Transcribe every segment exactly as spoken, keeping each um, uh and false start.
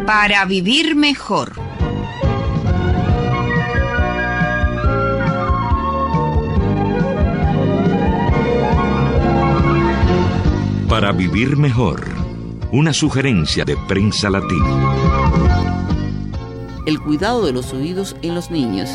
Para vivir mejor. Para vivir mejor. Una sugerencia de Prensa Latina. El cuidado de los oídos en los niños.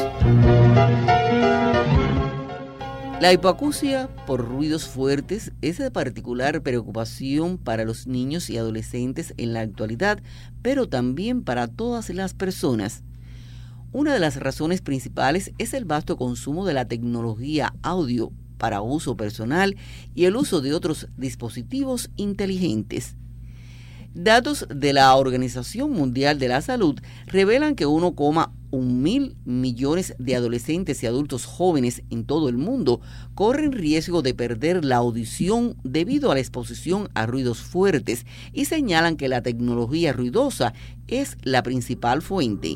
La hipoacusia por ruidos fuertes es de particular preocupación para los niños y adolescentes en la actualidad, pero también para todas las personas. Una de las razones principales es el vasto consumo de la tecnología audio para uso personal y el uso de otros dispositivos inteligentes. Datos de la Organización Mundial de la Salud revelan que uno coma un mil millones de adolescentes y adultos jóvenes en todo el mundo corren riesgo de perder la audición debido a la exposición a ruidos fuertes y señalan que la tecnología ruidosa es la principal fuente.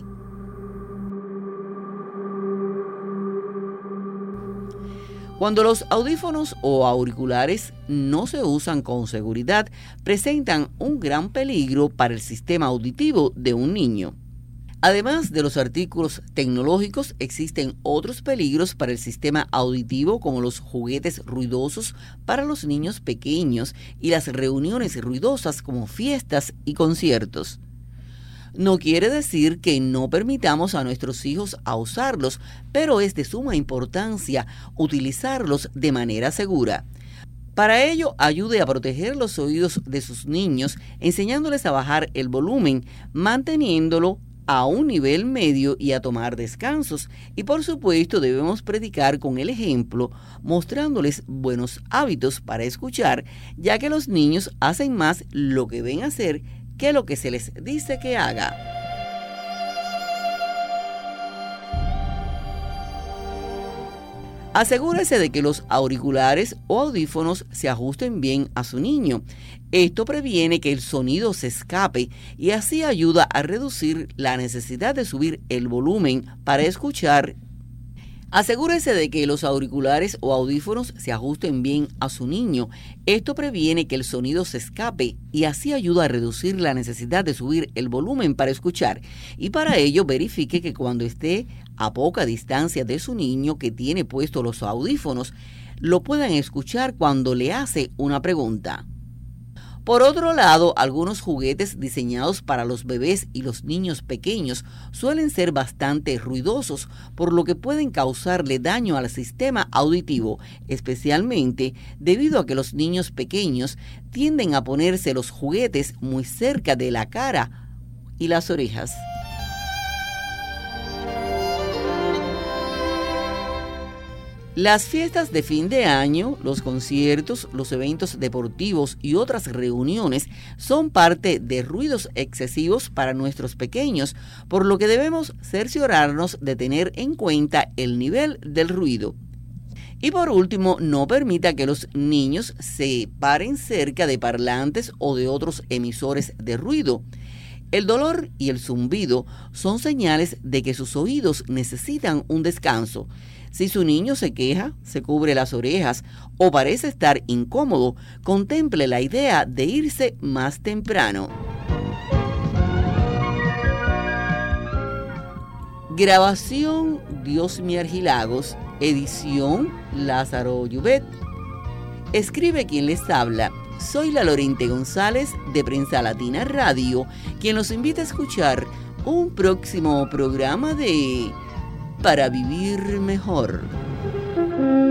Cuando los audífonos o auriculares no se usan con seguridad, presentan un gran peligro para el sistema auditivo de un niño. Además de los artículos tecnológicos, existen otros peligros para el sistema auditivo, como los juguetes ruidosos para los niños pequeños y las reuniones ruidosas como fiestas y conciertos. No quiere decir que no permitamos a nuestros hijos a usarlos, pero es de suma importancia utilizarlos de manera segura. Para ello, ayude a proteger los oídos de sus niños, enseñándoles a bajar el volumen, manteniéndolo a un nivel medio y a tomar descansos. Y por supuesto, debemos predicar con el ejemplo, mostrándoles buenos hábitos para escuchar, ya que los niños hacen más lo que ven hacer que lo que se les dice que haga. Asegúrese de que los auriculares o audífonos se ajusten bien a su niño. Esto previene que el sonido se escape y así ayuda a reducir la necesidad de subir el volumen para escuchar. Asegúrese de que los auriculares o audífonos se ajusten bien a su niño. Esto previene que el sonido se escape y así ayuda a reducir la necesidad de subir el volumen para escuchar. Y para ello verifique que cuando esté a poca distancia de su niño que tiene puestos los audífonos, lo puedan escuchar cuando le hace una pregunta. Por otro lado, algunos juguetes diseñados para los bebés y los niños pequeños suelen ser bastante ruidosos, por lo que pueden causarle daño al sistema auditivo, especialmente debido a que los niños pequeños tienden a ponerse los juguetes muy cerca de la cara y las orejas. Las fiestas de fin de año, los conciertos, los eventos deportivos y otras reuniones son parte de ruidos excesivos para nuestros pequeños, por lo que debemos cerciorarnos de tener en cuenta el nivel del ruido. Y por último, no permita que los niños se paren cerca de parlantes o de otros emisores de ruido. El dolor y el zumbido son señales de que sus oídos necesitan un descanso. Si su niño se queja, se cubre las orejas o parece estar incómodo, contemple la idea de irse más temprano. Grabación Diosmi Argilagos, edición Lázaro Llubet. Escribe quien les habla. Soy la Lorente González de Prensa Latina Radio, quien los invita a escuchar un próximo programa de Para Vivir Mejor.